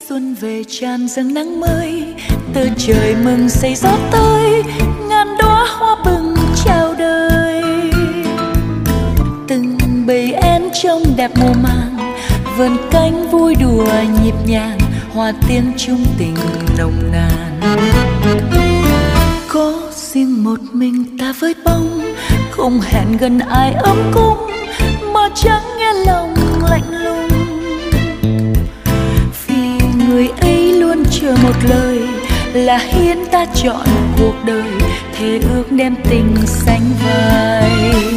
xuân về tràn dâng nắng mới, từ trời mừng xây gió tới, ngàn đóa hoa bừng chào đời. Từng bầy én trông đẹp mùa màng, vườn cánh vui đùa nhịp nhàng, hòa tiếng chung tình nồng nàn. Có riêng một mình ta với bóng, không hẹn gần ai ấm cúng, mà chẳng nghe lòng lạnh lùng. Vì người ấy luôn chờ một lời, là hiến ta chọn cuộc đời, thề ước đem tình sánh vai.